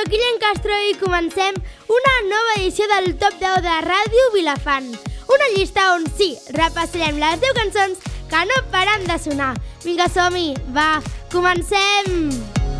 Guillem Castro i comencem una nova edició del Top 10 de Ràdio Vilafant. Una llista on sí, repassarem les 10 cançons que no paren de sonar. Vinga, som-hi, va, comencem!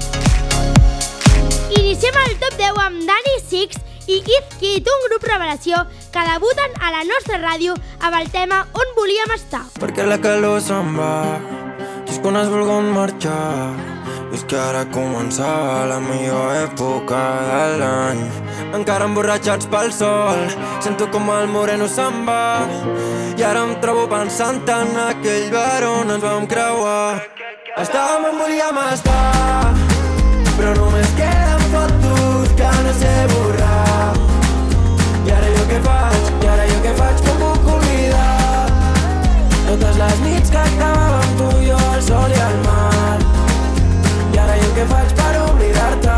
Iniciem el Top 10 amb Dani Six i Kid Kid, un grup revelació que debuten a la nostra ràdio amb el tema On volíem estar. Perquè la calor se'n va, just quan es vulguin marxar. És que ara començava la millor època de l'any. Encara emborratxats pel sol, sento com el moreno se'n va. I ara em trobo pensant en aquell bar on ens vam creuar. Estàvem on volíem estar, però només queden fotos que no sé borrar. I ara jo què faig, com puc oblidar totes les nits que acabàvem tu i jo al sol i al mar. I ara jo què faig per oblidar-te?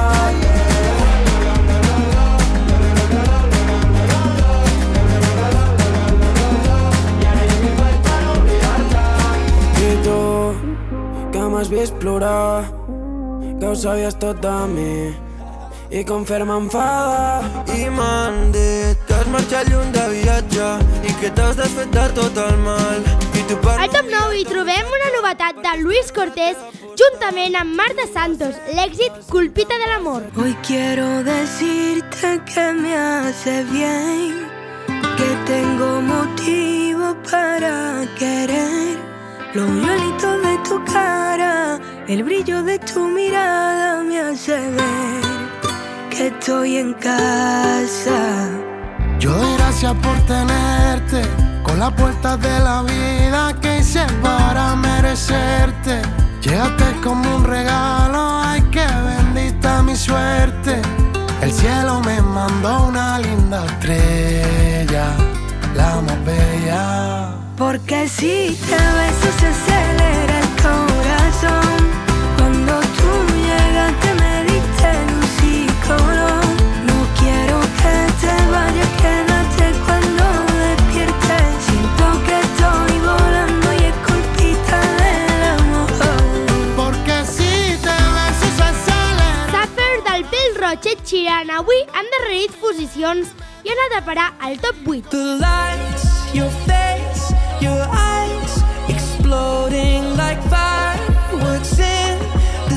I tu, que m'has vist plorar, que ho sabies tot de mi i com fer-me enfadar. I m'han dit que has marxat lluny de viatge i que t'has desfet de tot el mal. Al Top 9 hi trobem una novetat de Luis Cortés juntament amb Marta Santos, l'èxit Culpita del amor. Hoy quiero decirte que me hace bien, que tengo motivo para querer. Los violitos de tu cara, el brillo de tu mirada me hace ver que estoy en casa. Yo doy gracias por tenerte, con las puertas de la vida que hice para merecerte. Llegaste como un regalo, ay qué bendita mi suerte. El cielo me mandó una linda estrella, la más bella. Porque si te beso se acelera el corazón. Cuando tú llegaste me diste luz y color. No quiero que te vayas, quédate cuando despiertes. Siento que estoy volando y es culpita del amor. Porque si te beso se acelera. Suffer del Pèl Roig Ed Sheeran avui han darrerit posicions i han anat a parar al Top 8. The lights, your face, your eyes, exploding like fireworks in the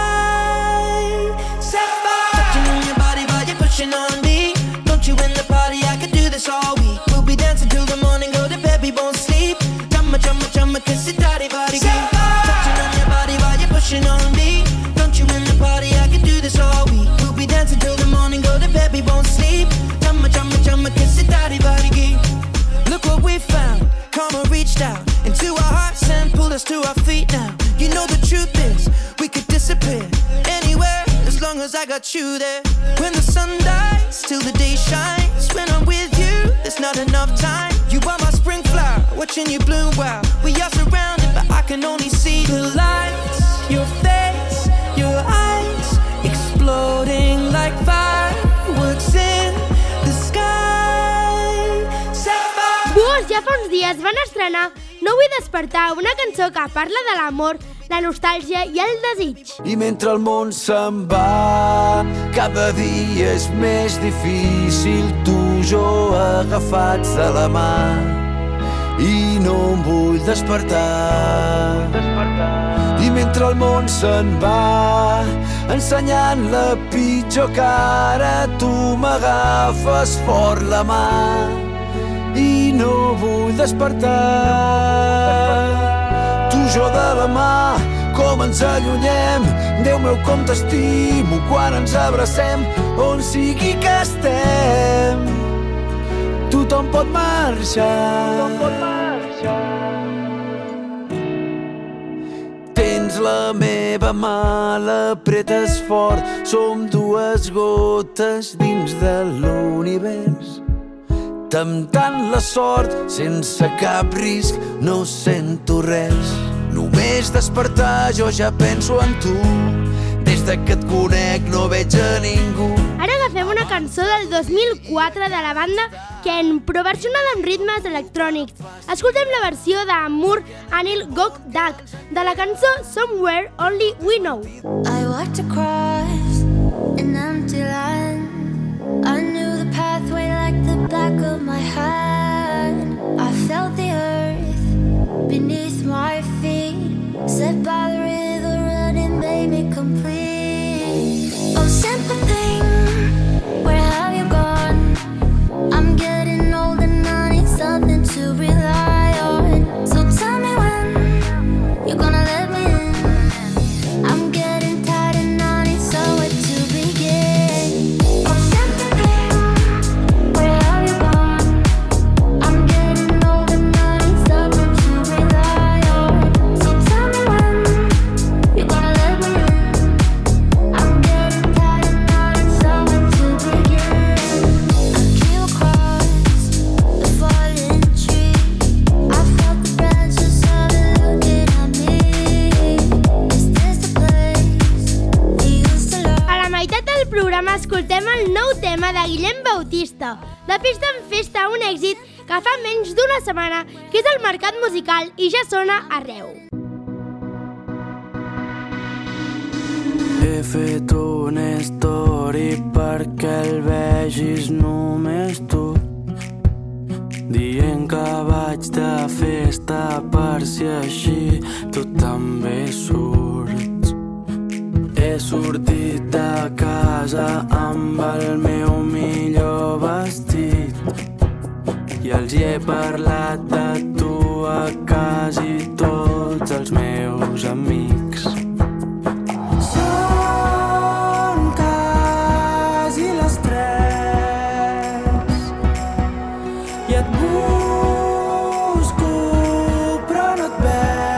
sky. Set fire. Touching on your body while you're pushing on me. Don't you in the party, I could do this all week. We'll be dancing till the morning, go to bed, we won't sleep. Chumma, chumma, chumma, kiss it, daddy, body. Set fire. Touching on your body while you're pushing on me. Don't you in the party, I could do this all week. We'll be dancing till the morning, go to bed, we won't sleep. Chumma, chumma, chumma, kiss it, daddy, body. Look what we found. Karma reached out into our hearts and pulled us to our feet now. You know the truth is, we could disappear anywhere as long as I got you there. When the sun dies, till the day shines. When I'm with you, there's not enough time. You are my spring flower, watching you bloom wild. We are surrounded, but I can only see the lights. Your face, your eyes, exploding like fireworks in the sky. Buos ja fa uns dies van estrenar No vull despertar, una cançó que parla de l'amor, la nostàlgia i el desig. I mentre el món se'n va, cada dia és més difícil, tu i jo agafats de la mà. I no em vull despertar. I mentre el món se'n va, ensenyant la pitjor cara, tu m'agafes fort la mà. I no vull despertar. Tu i jo de la mà, com ens allunyem. Déu meu, com t'estimo quan ens abracem. On sigui que estem, tothom pot marxar. Tens la meva mà, l'apretes fort. Som dues gotes dins de l'univers, temptant la sort sense cap risc. No sento res, només despertar jo ja penso en tu. Des que et conec no veig a ningú. Ara agafem una cançó del 2004 de la banda Ken, però versionada amb ritmes electrònics. Escoltem la versió d'Amur Anil Gokdak de la cançó Somewhere Only We Know. I walked across an empty land. I knew the pathway like the back of my hand. I felt the earth beneath my feet, set by the river running made me complete. Oh, simple thing, where have you gone? I'm getting old and I need something to rely on. So tell me when you're gonna let me in. I'm getting tired and I need somewhere to begin. Oh, simple thing, where have you gone? I'm getting old and I need something to rely on. So tell me when you're gonna let me in. I'm getting tired and I need somewhere to begin. I came across the fallen tree. I felt the branches of it looking at me. Is this the place we used to love? A la meitat del programa escoltem el nou tema de Guillem Bautista, de Festa en Festa, un èxit que fa menys d'una setmana que és al mercat musical i ja sona arreu. He fet un story perquè el vegis només tu, dient que vaig de festa per si així tu també surts. He sortit de casa amb el meu millor vestit i els hi he parlat de tu a quasi tots els meus amics. Són quasi les 3 i et busco però no et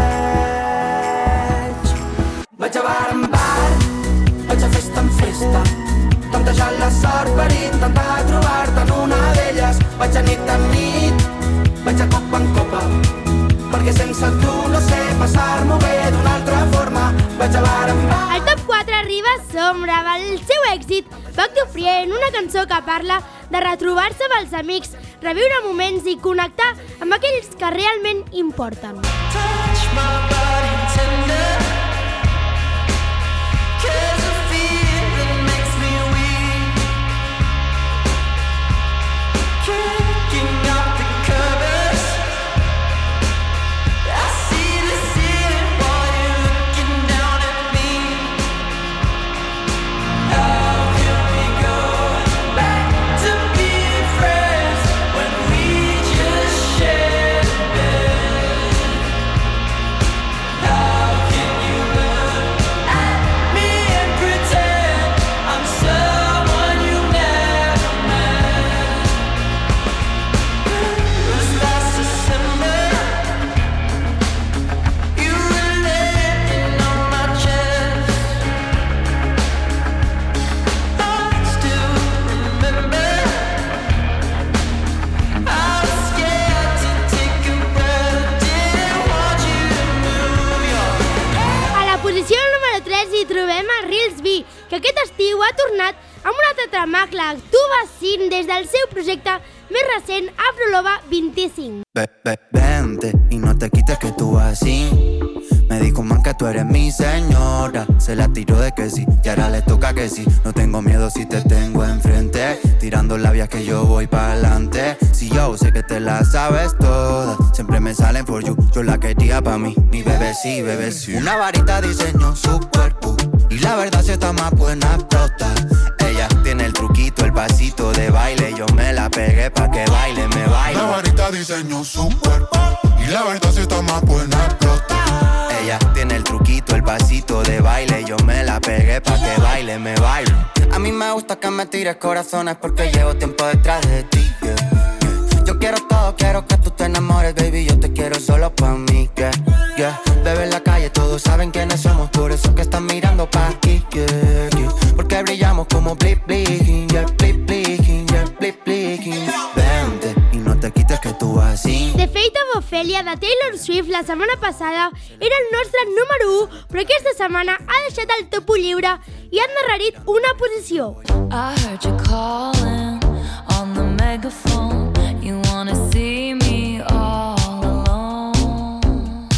veig. Vaig a bar en bar, vaig a festa en festa, temptejant la sort per intentar trobar-te en una d'elles. Vaig a nit en nit, vaig a copa en copa, perquè sense tu no sé passar-m'ho bé d'una altra forma. Vaig a bar en bar. Al top 4 arriba Sombra, amb el seu èxit Back to Frien, una cançó que parla de retrobar-se amb els amics, reviure moments i connectar amb aquells que realment importen. Touch my body tender, 'cause the feeling makes me weak. Kicking up the covers, I see the ceiling while you're looking down at me. How can we go back to being friends when we just shared a bed? How can you look at me and pretend I'm someone you never met? It was last December, you were laying on my chest. I still remember, I was scared to take a breath, didn't want you to move your head. A la posició número 3 hi trobem a Reels B, que aquest estiu ha tornat amb un altre tramacle, Tuba Sin, des del seu projecte més recent, Afroloba 25. Vente y no te quites que tú así. Me dijo man que tú eres mi señora. Se la tiró de que sí y ahora le toca que sí. No tengo miedo si te tengo enfrente, tirando labias que yo voy pa'lante. Si yo sé que te la sabes toda, siempre me salen for you. Yo la quería pa' mí, mi bebé sí, bebé sí. Una varita diseñó su cuerpo y la verdad si está más buena explota. Ella tiene el truquito, el pasito de baile. Yo me la pegué pa' que baile, me baile. La varita diseñó su cuerpo y la verdad si está más buena explota. Ella tiene el truquito, el pasito de baile. Yo me la pegué pa' que baile, me baile. A mí me gusta que me tires corazones porque llevo tiempo detrás de ti, yeah, yeah. Yo quiero todo, quiero que tú te enamores, baby. Yo te quiero solo pa' mí, yeah, yeah. Bebé en la calle, todos saben quiénes somos. Por eso que están mirando pa' aquí, yeah, yeah. Porque brillamos como blip blinking, yeah, blip blinking, yeah, blip blinking. Vente y no te quites que tú así. The Fate of Ophelia de Taylor Swift la setmana passada era el nostre número 1, però aquesta setmana ha deixat el top lliure i ha endarrerit una posició. I heard you calling on the megaphone. You wanna see me all alone.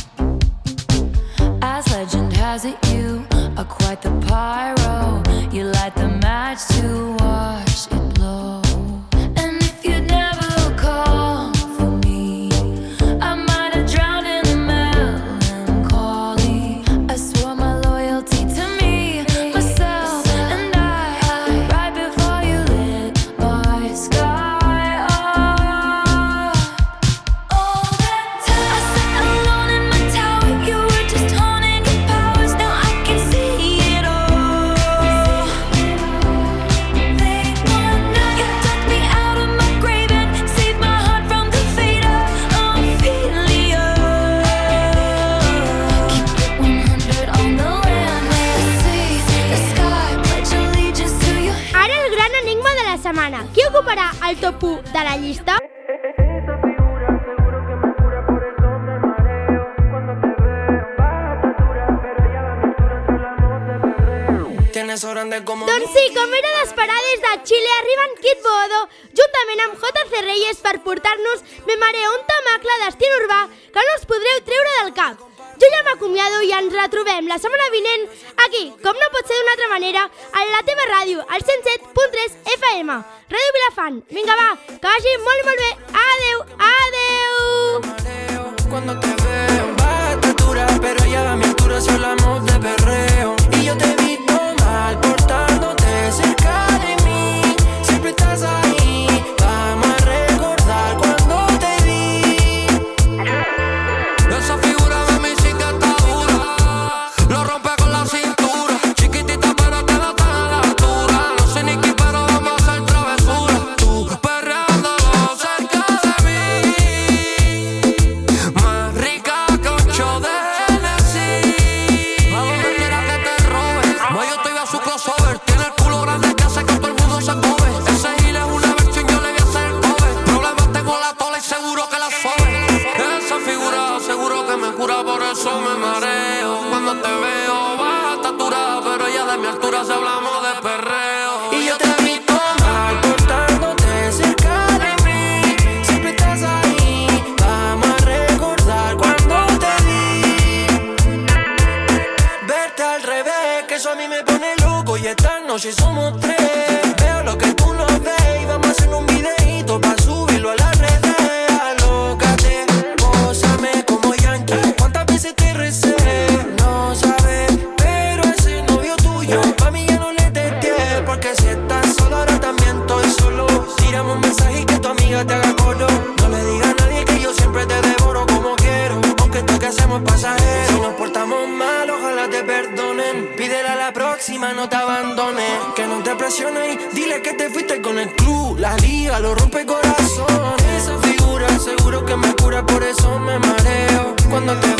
As legend has it, you are quite the pyro. You light the match. top 1 de la llista? Doncs sí, com era d'esperar, des de Xile arriben Kid Bodo juntament amb JC Reyes per portar-nos Me Mareo, un temacle d'estil urbà que no us podreu treure del cap. Jo ja m'acomiado i ens retrobem la setmana vinent aquí, com no pot ser d'una altra manera, a la teva ràdio, al 107.3 FM. Ràdio Vilafant. Vinga, va, que vagi molt i molt bé. Adeu, adeu. Cuando te veo, baja estatura, pero ya a mi altura si hablamos de perreo. Y yo te he visto mal portándote cerca de mí. Siempre estás ahí, vamos a recordar cuando te vi. Esa figura de mi sí que está dura, lo rompe con la cintura. Chiquitita pero te da tan a la altura. No sé ni qué pero vamos a hacer travesura. Tú perreando cerca de mí, más rica que un show de Hennessy. A donde quiera que te robe, no yo estoy a su crossover. Tiene el culo grande que hace que todo el mundo se cobe. Ese gil es una versión, yo le voy a hacer el cover. Problemas tengo la tola y seguro que la sobe. Esa figura seguro que me cura, por eso me mareo. Cuando te veo baja estatura, pero ya de mi altura si hablamos de perreo. Y yo te he visto mal portándote cerca de mí. Siempre estás ahí, vamos a recordar cuando te vi. Verte al revés, que eso a mí me pone loco. Y esta noche somos tres. Veo lo que tú no ves y vamos a hacer un videíto pa' subirlo a las redes. Alócate, gózame como Yankee. ¿Cuántas veces te recé? No sabes, pero ese novio tuyo pa' mí ya no le testé. Porque si estás solo ahora también estoy solo. Tírame un mensaje y que tu amiga te haga coro. No le digas a nadie que yo siempre te devoro como quiero. Aunque esto que hacemos es pasajero. Si nos portamos mal, ojalá te perdonen. Pídele a la próxima, no te abandones. Que no te presiones y dile que te fuiste con el club. La liga lo rompe corazón. Esa figura seguro que me cura, por eso me mareo. Cuando te